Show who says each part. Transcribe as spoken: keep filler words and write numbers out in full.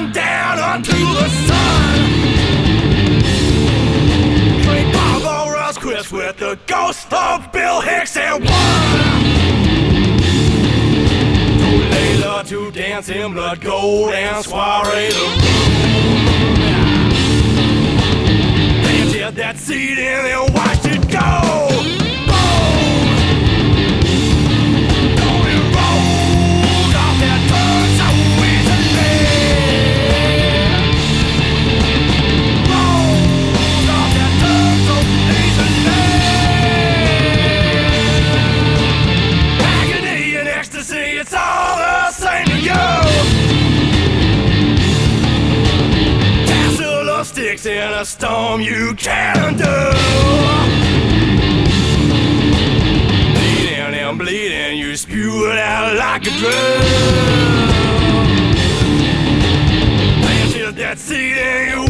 Speaker 1: on down unto the sun. Drink Barbaros Crisp with the ghost of Bill Hicks and one. Told Layla to dance in blood gold and soiree the room. Planted that seed in and watched it go. It's all the same to you. Castle of sticks in a storm you can't undo. Bleeding and bleeding, you spew it out like a drug. Planted that seed in you.